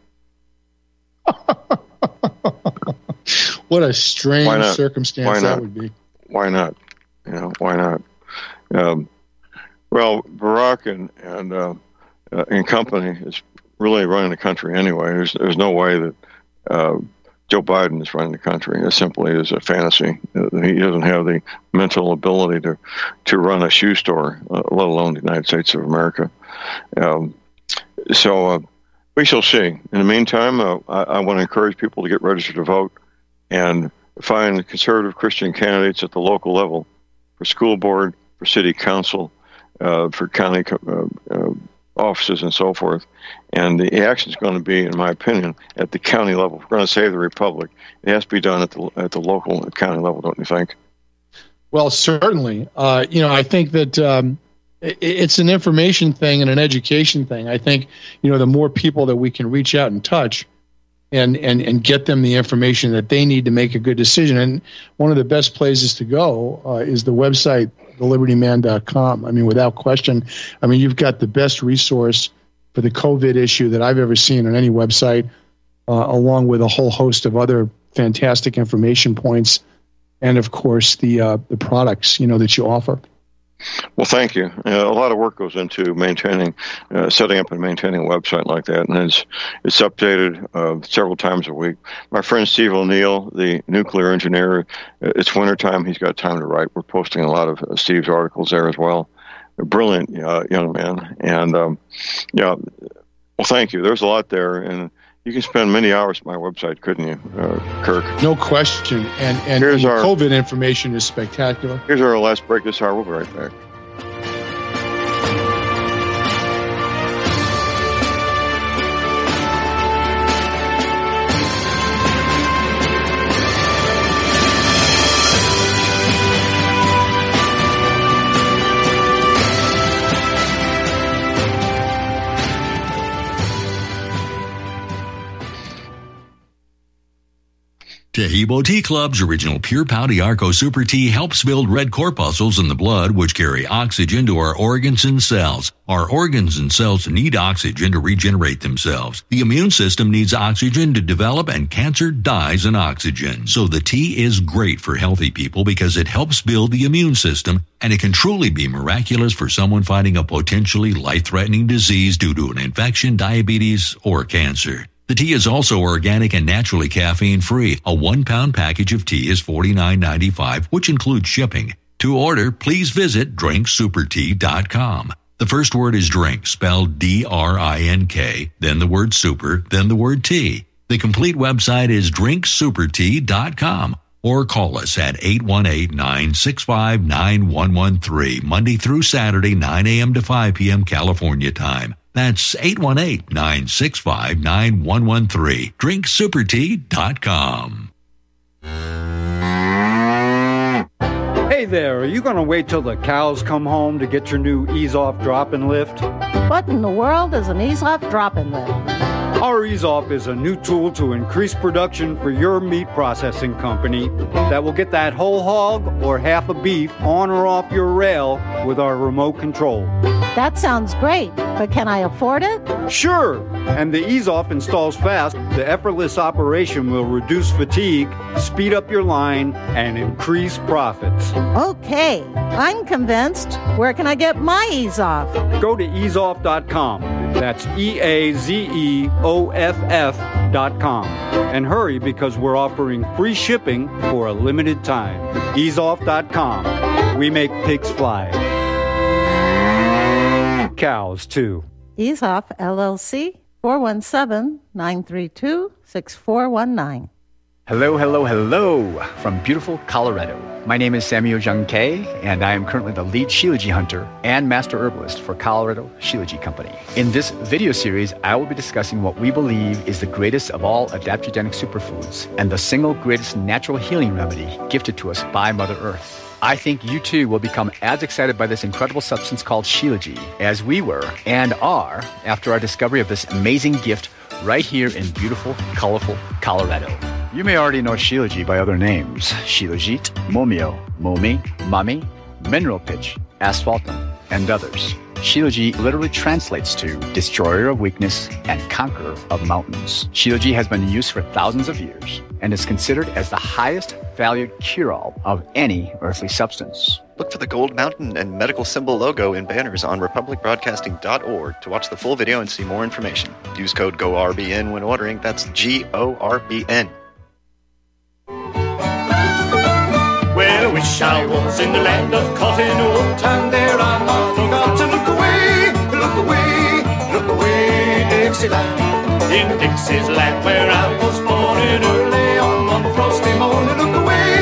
What a strange circumstance that would be. Why not? Why not? Well, Barack and company is really running the country anyway. There's no way that Joe Biden is running the country. It simply is a fantasy. He doesn't have the mental ability to run a shoe store, let alone the United States of America. So we shall see. In the meantime, I want to encourage people to get registered to vote and find conservative Christian candidates at the local level for school board, for city council, for county offices and so forth. And the action is going to be, in my opinion, at the county level. If we're going to save the republic, it has to be done at the local and county level, don't you think? Well, certainly. I think that it's an information thing and an education thing. I think, the more people that we can reach out and touch and get them the information that they need to make a good decision. And one of the best places to go is the website thelibertyman.com. I mean, without question. I mean, you've got the best resource for the COVID issue that I've ever seen on any website, along with a whole host of other fantastic information points, and of course the products that you offer. Well, thank you. A lot of work goes into maintaining, setting up and maintaining a website like that, and it's updated several times a week. My friend Steve O'Neill, the nuclear engineer, it's wintertime. He's got time to write. We're posting a lot of Steve's articles there as well. A brilliant young man, and well, thank you. There's a lot there, and you can spend many hours at my website, couldn't you, Kirk? No question. And here's our COVID information is spectacular. Here's our last break this hour. We'll be right back. Tahibo Tea Club's original Pure Pau d'Arco Super Tea helps build red corpuscles in the blood, which carry oxygen to our organs and cells. Our organs and cells need oxygen to regenerate themselves. The immune system needs oxygen to develop, and cancer dies in oxygen. So the tea is great for healthy people because it helps build the immune system, and it can truly be miraculous for someone fighting a potentially life-threatening disease due to an infection, diabetes, or cancer. The tea is also organic and naturally caffeine-free. A 1-pound package of tea is $49.95, which includes shipping. To order, please visit drinksupertea.com. The first word is drink, spelled D-R-I-N-K, then the word super, then the word tea. The complete website is drinksupertea.com. Or call us at 818-965-9113, Monday through Saturday, 9 a.m. to 5 p.m. California time. That's 818-965-9113. drinksupertea.com. Hey there, are you going to wait till the cows come home to get your new Ease-Off drop-and lift? What in the world is an Ease-Off drop-and lift? Our Ease-Off is a new tool to increase production for your meat processing company that will get that whole hog or half a beef on or off your rail with our remote control. That sounds great, but can I afford it? Sure! And the Ease-Off installs fast. The effortless operation will reduce fatigue, speed up your line, and increase profits. Okay, I'm convinced. Where can I get my Ease-Off? Go to easeoff.com. That's EAZEOFF.com. And hurry, because we're offering free shipping for a limited time. Easeoff.com. We make pigs fly. Cows, too. Ease-Off, LLC, 417-932-6419. Hello, hello, hello from beautiful Colorado. My name is Samuel Jung Kei, and I am currently the lead Shilajit hunter and master herbalist for Colorado Shilajit Company. In this video series, I will be discussing what we believe is the greatest of all adaptogenic superfoods and the single greatest natural healing remedy gifted to us by Mother Earth. I think you too will become as excited by this incredible substance called Shilajit as we were and are after our discovery of this amazing gift right here in beautiful, colorful Colorado. You may already know Shilajit by other names: Shilajit, Momio, Momi, Mami, Mineral Pitch, Asphaltum, and others. Shilajit literally translates to destroyer of weakness and conqueror of mountains. Shilajit has been in use for thousands of years and is considered as the highest valued cure-all of any earthly substance. Look for the gold mountain and medical symbol logo in banners on republicbroadcasting.org to watch the full video and see more information. Use code GORBN when ordering. That's GORBN. Well, I wish I was in the land of cotton wool, and there I forgot to look away, Dixieland. In Dixie's land where I was born in early on a frosty morning. Look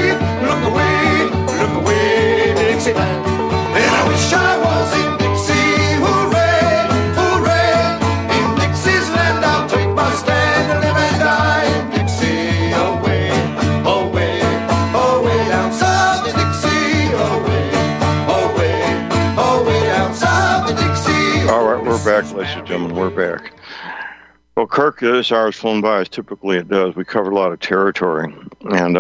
away, Dixieland. And I wish I was in Dixie, hooray, hooray. In Dixie's land I'll take my stand and live and die in Dixie. Away, away, away down south in Dixie. Away, away, away down south in Dixie. All right, we're back, ladies and gentlemen. We're back. Well, Kirk, this hour's flown by as typically it does. We covered a lot of territory. And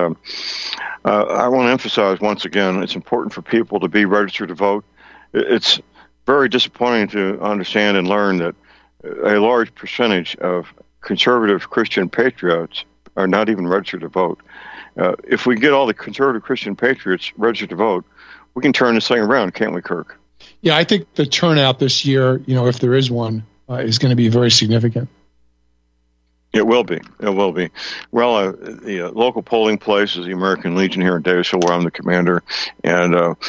I want to emphasize once again, it's important for people to be registered to vote. It's very disappointing to understand and learn that a large percentage of conservative Christian patriots are not even registered to vote. If we get all the conservative Christian patriots registered to vote, we can turn this thing around, can't we, Kirk? Yeah, I think the turnout this year, if there is one, is going to be very significant. It will be. It will be. Well, the local polling place is the American Legion here in Davisville, where I'm the commander. And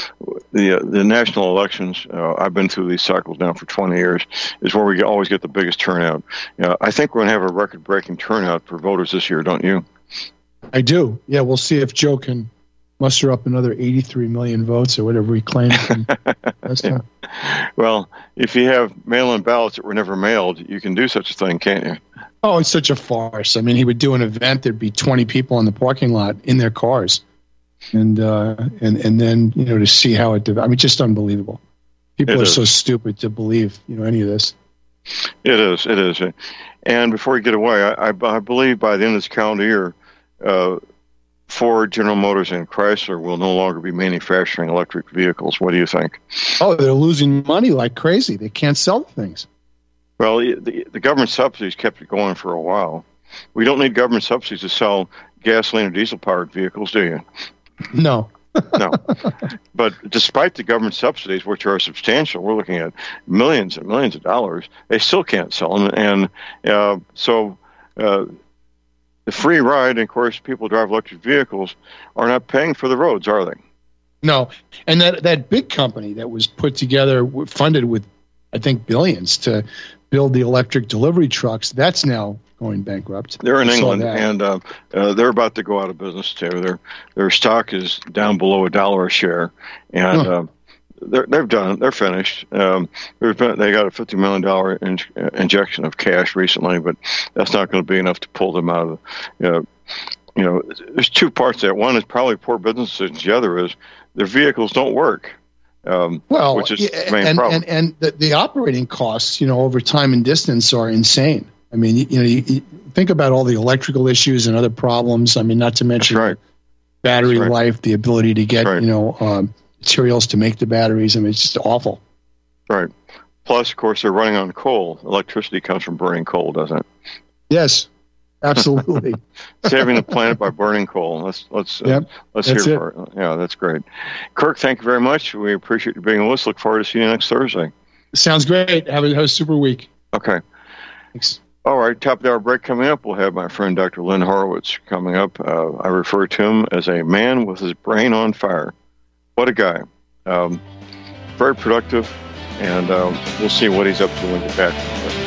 the national elections, I've been through these cycles now for 20 years, is where we always get the biggest turnout. I think we're going to have a record-breaking turnout for voters this year, don't you? I do. Yeah, we'll see if Joe can muster up another 83 million votes or whatever he claimed from last time. Well, if you have mail-in ballots that were never mailed, you can do such a thing, can't you? Oh, it's such a farce. I mean, he would do an event, there'd be 20 people in the parking lot in their cars. And then, to see how it developed. I mean, just unbelievable. People are so stupid to believe, any of this. It is. And before you get away, I believe by the end of this calendar year, Ford, General Motors, and Chrysler will no longer be manufacturing electric vehicles. What do you think? Oh, they're losing money like crazy. They can't sell things. Well, the government subsidies kept it going for a while. We don't need government subsidies to sell gasoline or diesel-powered vehicles, do you? No. No. But despite the government subsidies, which are substantial, we're looking at millions and millions of dollars, they still can't sell them. And so the free ride, and of course, people who drive electric vehicles are not paying for the roads, are they? No. And that big company that was put together, funded with, I think, billions to build the electric delivery trucks, that's now going bankrupt. They're in England, and they're about to go out of business too. Their stock is down below $1 a share, and they've done it. They're finished. They got a $50 million injection of cash recently, but that's not going to be enough to pull them out of. There's two parts to that. One is probably poor business decisions. The other is their vehicles don't work. Which is the main problem. And the operating costs, over time and distance are insane. I mean, you think about all the electrical issues and other problems. I mean, not to mention battery life, the ability to get, materials to make the batteries. I mean, it's just awful. Right. Plus, of course, they're running on coal. Electricity comes from burning coal, doesn't it? Yes, absolutely. Saving the planet by burning coal. Let's hear for it. Yeah, that's great. Kirk, thank you very much. We appreciate you being with us. Look forward to seeing you next Thursday. Sounds great. Have a super week. Okay. Thanks. All right, top of the hour break coming up. We'll have my friend Dr. Lynn Horowitz coming up. I refer to him as a man with his brain on fire. What a guy. Very productive, and we'll see what he's up to when we get back.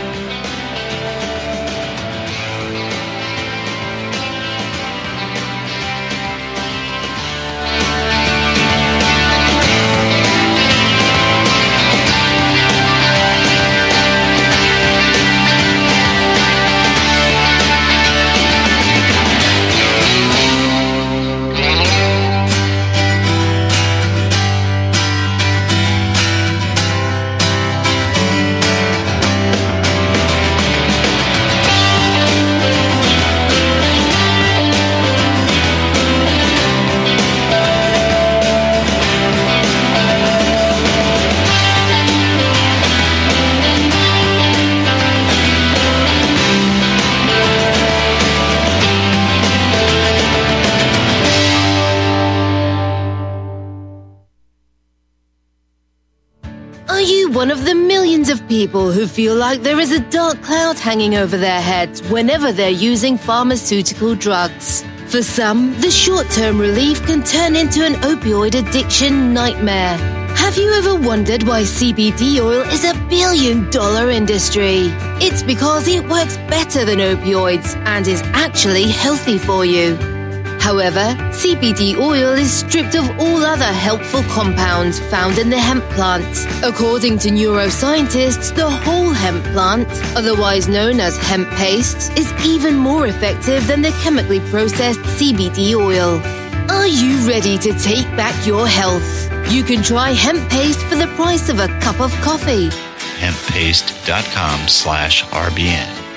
One of the millions of people who feel like there is a dark cloud hanging over their heads whenever they're using pharmaceutical drugs. For some, the short-term relief can turn into an opioid addiction nightmare. Have you ever wondered why CBD oil is a billion-dollar industry? It's because it works better than opioids and is actually healthy for you. However, CBD oil is stripped of all other helpful compounds found in the hemp plant. According to neuroscientists, the whole hemp plant, otherwise known as hemp paste, is even more effective than the chemically processed CBD oil. Are you ready to take back your health? You can try hemp paste for the price of a cup of coffee. Hemppaste.com/RBN.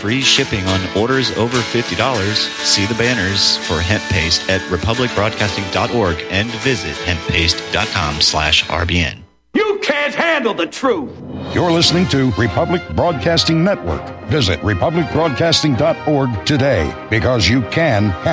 free shipping on orders over $50. See the banners for hemp paste at republicbroadcasting.org and visit hemppaste.com/RBN. You can't handle the truth. You're listening to Republic Broadcasting Network. Visit republicbroadcasting.org today because you can